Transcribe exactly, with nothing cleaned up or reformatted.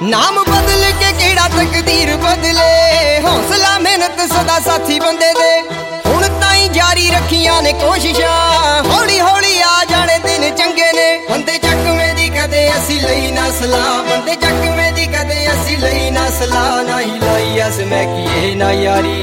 नाम बदल के केड़ा तकदीर बदले हौसला मेहनत सदा साथी बंदे दे हुण ताईं जारी रखियां ने कोशिशां हौली हौली आ जाने दिन चंगे ने बंदे चकवे दी कदे असी लई ना सलाह बंदे चकवे दी कदे असी लई ना सलाह ना ही लाई अस मैं किए ना यारी